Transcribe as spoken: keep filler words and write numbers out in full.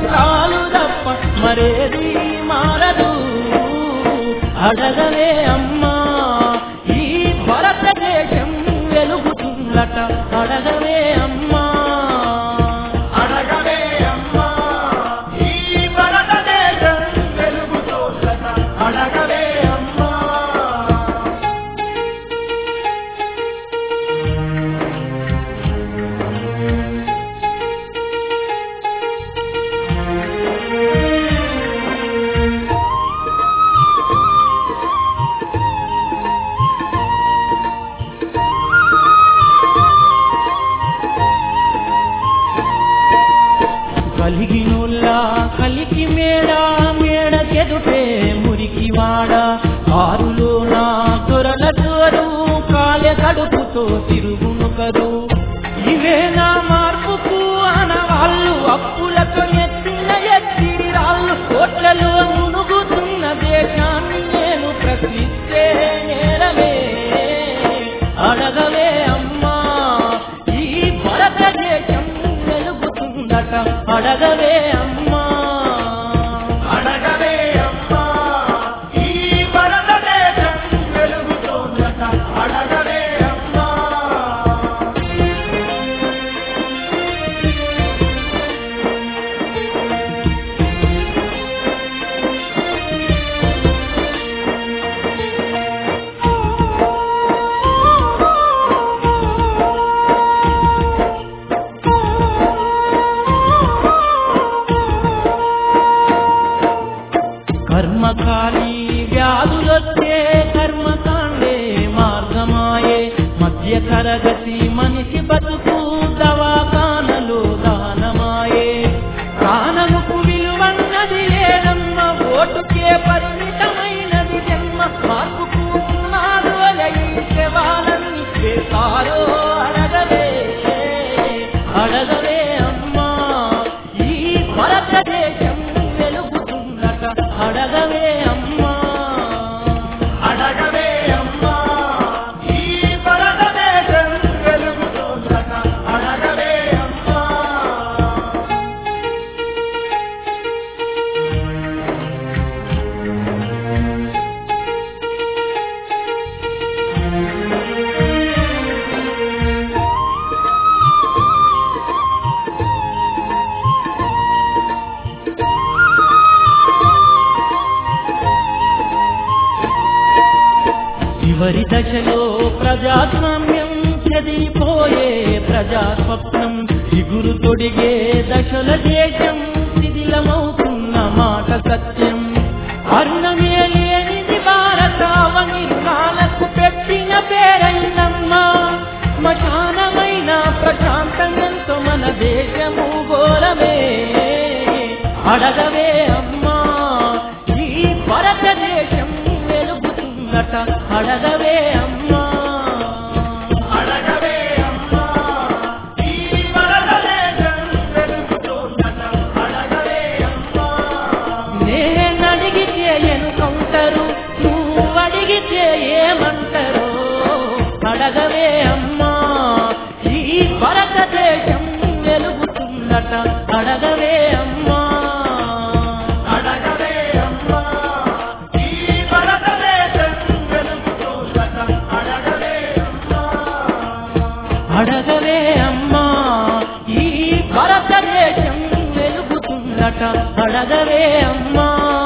కష్టాలు తప్ప మరేది మారదు అడగవే అమ్మా ఈ భారతదేశం వెలుగుతుందట అడగవే అమ్మా అడగవే అమ్మా ఈ భారతదేశం వెలుగుతుందట అడగవే అమ్మా కలిగినోళ్ళ కలికి మేడ మేడ చెదుటే మురికి వాడ ఆరులో నా దొరల దొరు కాల కడుపుతో తిరుగును కదు ఇవే నా మార్పుకు అనవాళ్ళు అప్పులతో ఎత్తిన ఎత్తిరి రాళ్ళు కోట్లలో మునుగుతున్న దేశాన్ని నేను ప్రశ్నిస్తే నేరమే అడగవే అమ్మా ఈ భారతదేశం వెలుగుతుందట అడగవే అమ్మా అడగవే అమ్మా ఈ భారతదేశం వెలుగుతుందట అడగవే అమ్మా కర్మకాలి వ్యాధులొచ్చే కర్మకాండే మార్గమాయే మధ్య తరగతి మనిషి బతుకు దవాఖానలు దానమాయే ప్రాణముకు విలువన్నది లేదమ్మ ఓటుకే పరిమితమైనది జన్మ మార్పుకు నాలుగై శవాలన్నీ వేస్తారో అడగవే అడగవే అమ్మా ఈ భారతదేశం వెలుగుతుందట అడగవే అమ్మా అడగవే అమ్మా ఈ భారతదేశం వెలుగుతుందట అడగవే అమ్మా చివరి దశలో ప్రజాస్వామ్యం చెదిరిపోయే ప్రజాస్వప్నం చిగురు తొడిగే దశల దేశం శిథిలమవుతున్న మాట సత్యం అరుణమే లేనిది భారతావని కాలకు పెట్టిన పేరైందమ్మా శ్మశానమైన ప్రశాంతంతో మన దేశము ఘోరమే అడగవే అమ్మా ఈ భారతదేశం వెలుగుతుందట అడగవే అమ్మా అడగవే అమ్మా ఈ భారతదేశం వెలుగుతుందట అడగవే అమ్మా నేనడిగితే ఎనుకంటారు నువ్వు అడిగితే ఏమంటారు అడగవే అమ్మా ఈ భారతదేశం వెలుగుతుందట అడగవే అమ్మా అడగవే అమ్మా ఈ భారతదేశం వెలుగుతుందట అడగవే అమ్మా అడగవే అమ్మా ఈ భారతదేశం వెలుగుతుందట అడగవే అమ్మా